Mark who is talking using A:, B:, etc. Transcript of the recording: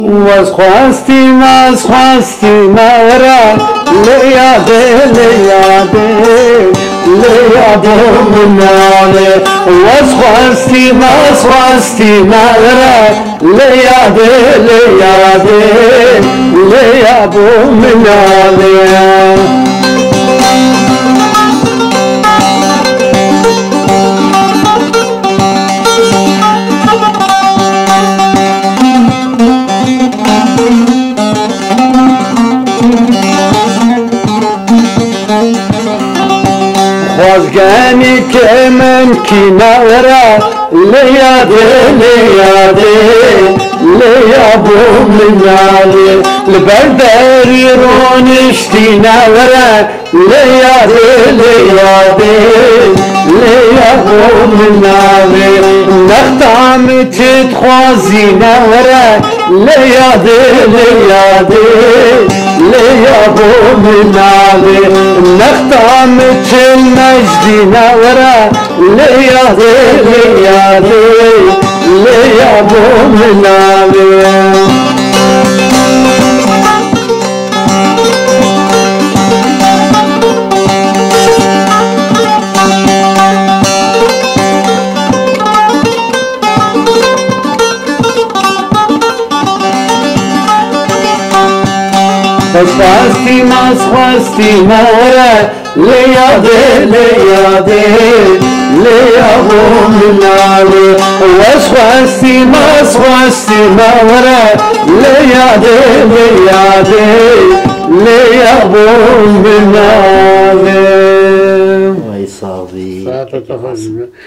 A: واز خواستیم ورا لیاده مناله واز خواستیم ورا لیاده مناله خواستگانی که من کناره لیاده مناله لبرداری رونشتی نوره لیاده مناله نختام چت خوازی نوره لیاده مناله نختام چل مجدی نوره لیاده مناله خواستیم ورا لیاده مناله واز خواستیم ورا لیاده مناله
B: وای صافی